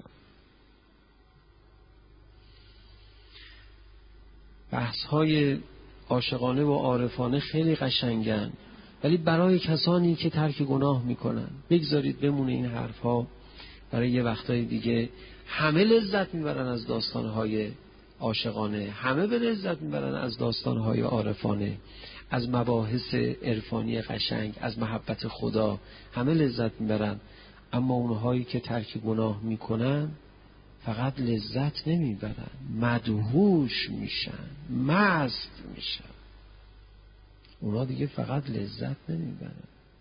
بحث های عاشقانه و عارفانه خیلی قشنگن ولی برای کسانی که ترک گناه میکنن بگذارید بمونه این حرف ها برای یه وقتای دیگه. همه لذت میبرن از داستانهای عاشقانه، همه به لذت میبرن از داستانهای عارفانه، از مباحث عرفانی قشنگ، از محبت خدا، همه لذت میبرن. اما اونهایی که ترک گناه میکنن فقط لذت نمیبرن، مدهوش میشن، مست میشن. اونا دیگه فقط لذت نمیبرن.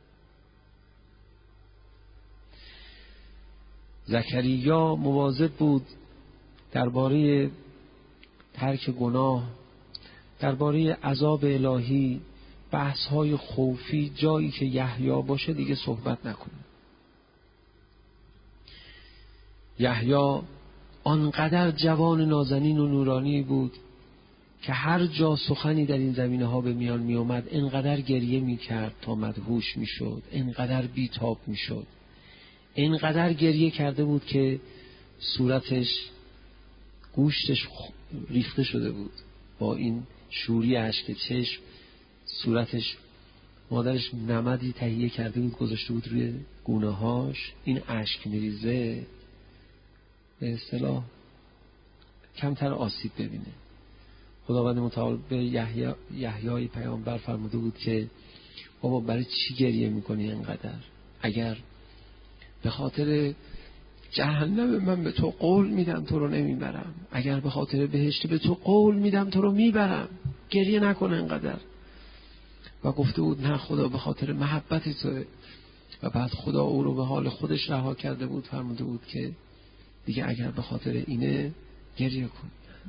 زکریا مواظب بود درباره ترک گناه، درباره عذاب الهی، بحث‌های خوفی جایی که یحیی باشه دیگه صحبت نکنه. یحیی آنقدر جوان نازنین و نورانی بود که هر جا سخنی در این زمینه ها به میان می اومد انقدر گریه می کرد تا مدهوش می شد، انقدر بیتاب می شد، انقدر گریه کرده بود که صورتش، گوشتش ریخته شده بود با این شوری اشک چشم. صورتش، مادرش نمدی تهیه کرده بود گذاشته بود روی گونه هاش، این اشک میریزه به اصطلاح کمتر آسیب ببینه. خداوند متعال به یحیی یحیی پیامبر فرموده بود که بابا برای چی گریه میکنی انقدر؟ اگر به خاطر جهنم من به تو قول میدم تو رو نمیبرم، اگر به خاطر بهشت به تو قول میدم تو رو میبرم، گریه نکن انقدر. و گفته بود نه خدا به خاطر محبت تو. و بعد خدا او رو به حال خودش رها کرده بود، فرموده بود که دیگه اگر به خاطر اینه گریه کن.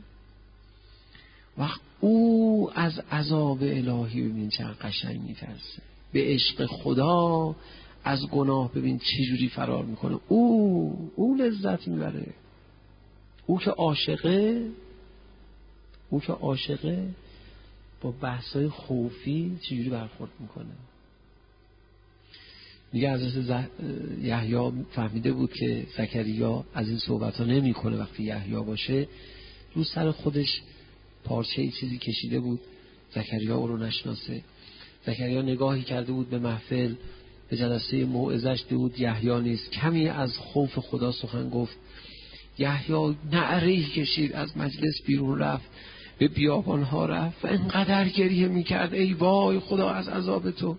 وقت او از عذاب الهی ببین چه قشنگ میترسه، به عشق خدا از گناه ببین چه جوری فرار میکنه. او او لذت میبره. او که عاشقه، او که عاشقه با بحثای خوفی چه جوری برخورد میکنه. میگه حضرت یحیی فهمیده بود که زکریا از این صحبت ها نمی کنه. وقتی یحیی باشه رو سر خودش پارچه ای چیزی کشیده بود زکریا او رو نشناسه. زکریا نگاهی کرده بود به محفل، به جلسه موعظش دید یحیی نیست. کمی از خوف خدا سخن گفت. یحیی نعره‌ای کشید، از مجلس بیرون رفت، به بیابانها رفت و انقدر گریه میکرد ای وای خدا از عذاب تو.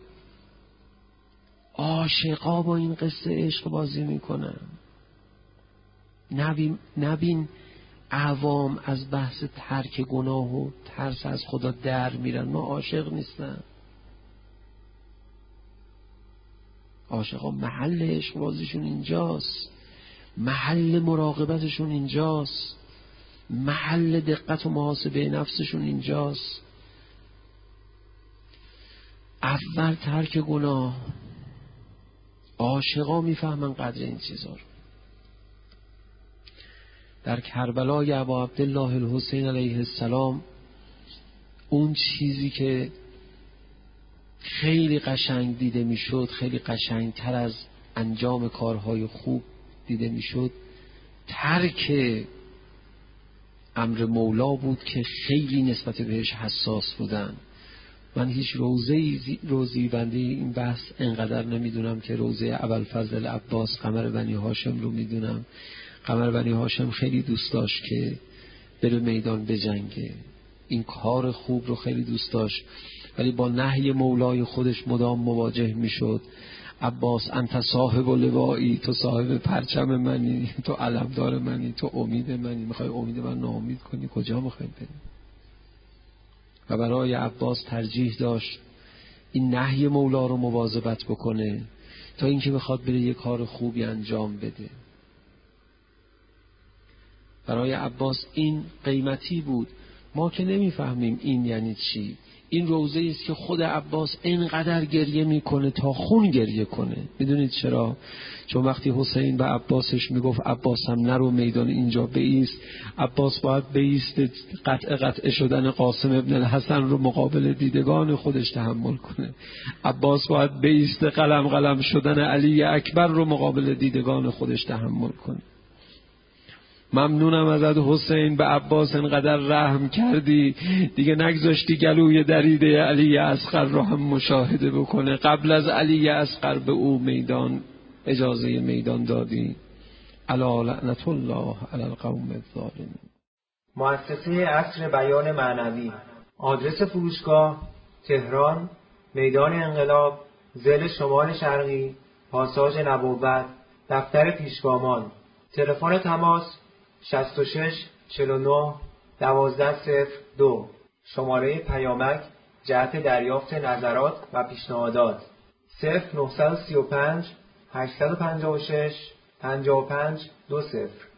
عاشقا با این قصه عشق بازی میکنن. نبین, نبین عوام از بحث ترک گناه و ترس از خدا در میرن. ما عاشق نیستن. عاشقا محل عشق بازیشون اینجاست، محل مراقبتشون اینجاست، محل دقت و محاسبه نفسشون اینجاست. اول ترک گناه. عاشقا میفهمن قدر این چیزا رو. در کربلای ابا عبدالله الحسین علیه السلام اون چیزی که خیلی قشنگ دیده میشد، خیلی قشنگ تر از انجام کارهای خوب دیده میشد، ترک امر مولا بود که خیلی نسبت بهش حساس بودن. من هیچ روزه روزی بندی این بحث انقدر نمیدونم که روزه ابوالفضل عباس قمر بنی هاشم رو میدونم. قمر بنی هاشم خیلی دوست داشت که بره میدان بجنگه، این کار خوب رو خیلی دوست داشت، ولی با نهی مولای خودش مدام مواجه میشد. عباس انت صاحب لوایی، تو صاحب پرچم منی، تو علمدار منی، تو امید منی، میخوای امید من ناامید کنی؟ کجا میخوای بری؟ و برای عباس ترجیح داشت این نهی مولا رو مواظبت بکنه تا اینکه بخواد بره یه کار خوبی انجام بده. برای عباس این قیمتی بود. ما که نمیفهمیم این یعنی چی. این روزه است که خود عباس اینقدر گریه میکنه تا خون گریه کنه. میدونید چرا؟ چون وقتی حسین به عباسش میگفت عباسم نرو میدان اینجا بایست، عباس باید بایست قطع قطع شدن قاسم ابن الحسن رو مقابل دیدگان خودش تحمل کنه. عباس باید بایست قلم قلم شدن علی اکبر رو مقابل دیدگان خودش تحمل کنه. ممنونم ازت حسین، به عباس انقدر رحم کردی دیگه نگذاشتی گلوی دریده علی اصغر رو هم مشاهده بکنه. قبل از علی اصغر به او میدان اجازه میدان دادی. الا لعنت الله علی القوم الظالمین. مؤسسه عصر بیان معنوی. آدرس فروشگاه: تهران، میدان انقلاب، ضلع شمال شرقی، پاساژ نبوت، دفتر پیشگامان. تلفن تماس: شصت و شش چهل و نه دوازده صفر دو. شماره پیامک جهت دریافت نظرات و پیشنهادات: صفر نه سه پنج هشت پنج شش پنج پنج دو صفر.